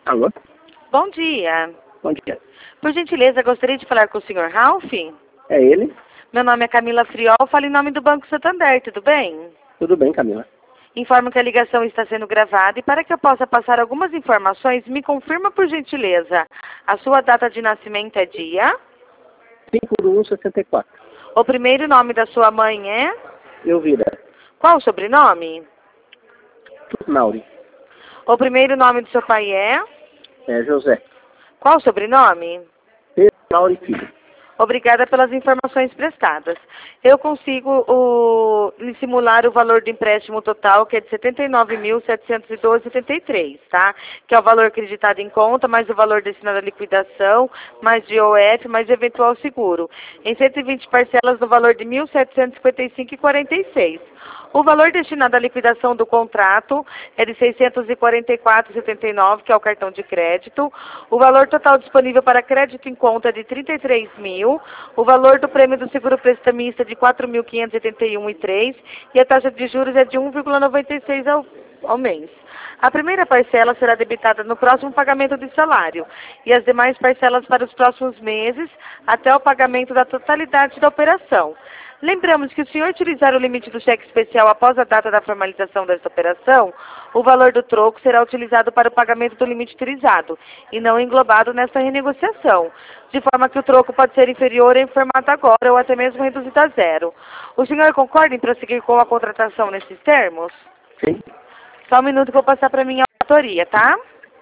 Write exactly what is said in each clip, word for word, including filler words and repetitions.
Alô? Bom dia. Bom dia. Por gentileza, gostaria de falar com o senhor Ralph? É ele? Meu nome é Camila Friol, falo em nome do Banco Santander, tudo bem? Tudo bem, Camila? Informo que a ligação está sendo gravada e para que eu possa passar algumas informações, me confirma por gentileza. A sua data de nascimento é dia? cinco de um de sessenta e quatro. O primeiro nome da sua mãe é? Elvira. Qual o sobrenome? Nauri. O primeiro nome do seu pai é? É José. Qual o sobrenome? Pedro Nauri Filho. Obrigada pelas informações prestadas. Eu consigo o, lhe simular o valor do empréstimo total, que é de setenta e nove mil, setecentos e doze vírgula setenta e três, tá? Que é o valor acreditado em conta, mais o valor destinado à liquidação, mais de O F, mais eventual seguro. Em cento e vinte parcelas no valor de mil setecentos e cinquenta e cinco vírgula quarenta e seis. O valor destinado à liquidação do contrato é de seiscentos e quarenta e quatro vírgula setenta e nove, que é o cartão de crédito. O valor total disponível para crédito em conta é de trinta e três mil. O valor do prêmio do seguro prestamista é de quatro mil quinhentos e oitenta e um vírgula três e a taxa de juros é de um vírgula noventa e seis ao, ao mês. A primeira parcela será debitada no próximo pagamento de salário e as demais parcelas para os próximos meses até o pagamento da totalidade da operação. Lembramos que, se o senhor utilizar o limite do cheque especial após a data da formalização desta operação, o valor do troco será utilizado para o pagamento do limite utilizado e não englobado nesta renegociação, de forma que o troco pode ser inferior em formato agora ou até mesmo reduzido a zero. O senhor concorda em prosseguir com a contratação nesses termos? Sim. Só um minuto que eu vou passar para a minha autoria, tá?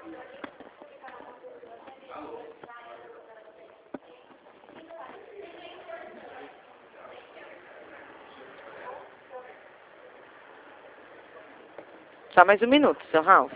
Só mais um minuto, seu Ralph.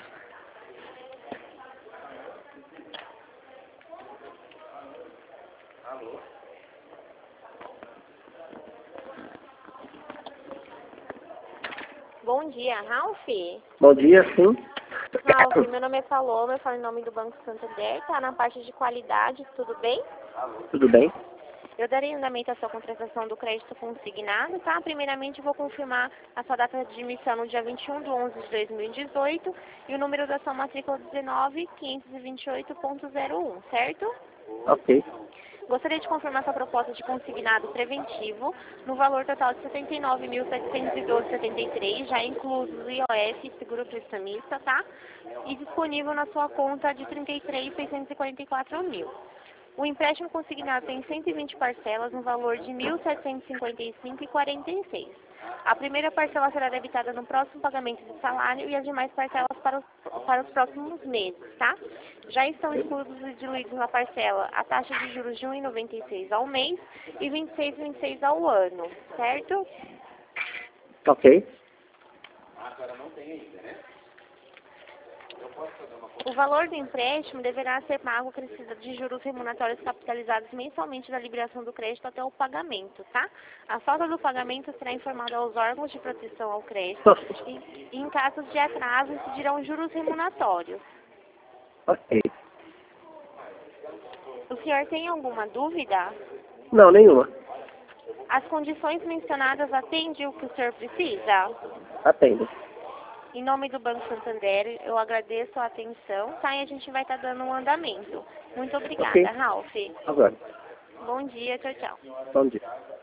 Bom dia, Ralph. Bom dia, sim. Ralph, meu nome é Paloma, eu falo em nome do Banco Santander, tá na parte de qualidade, tudo bem? Tudo bem? Eu darei andamento à sua contratação do crédito consignado, tá? Primeiramente, vou confirmar a sua data de emissão no dia vinte e um de onze de dois mil e dezoito e o número da sua matrícula dezenove quinhentos e vinte e oito ponto zero um, certo? Ok. Gostaria de confirmar sua proposta de consignado preventivo no valor total de setenta e nove mil, setecentos e doze vírgula setenta e três, já inclusos I O F e seguro prestamista, tá? E disponível na sua conta de trinta e três mil, seiscentos e quarenta e quatro mil. O empréstimo consignado tem cento e vinte parcelas no valor de mil setecentos e cinquenta e cinco vírgula quarenta e seis. A primeira parcela será debitada no próximo pagamento de salário e as demais parcelas para os, para os próximos meses, tá? Já estão incluídos e diluídos na parcela a taxa de juros de um vírgula noventa e seis ao mês e vinte e seis vírgula vinte e seis ao ano, certo? Ok. O valor do empréstimo deverá ser pago acrescido de juros remuneratórios capitalizados mensalmente da liberação do crédito até o pagamento, tá? A falta do pagamento será informada aos órgãos de proteção ao crédito e, e em casos de atraso, incidirão juros remuneratórios. Ok. O senhor tem alguma dúvida? Não, nenhuma. As condições mencionadas atendem o que o senhor precisa? Atendo. Em nome do Banco Santander, eu agradeço a atenção, tá? E a gente vai estar dando um andamento. Muito obrigada, Ok. Ralph. Agora. Bom dia, tchau, tchau. Bom dia.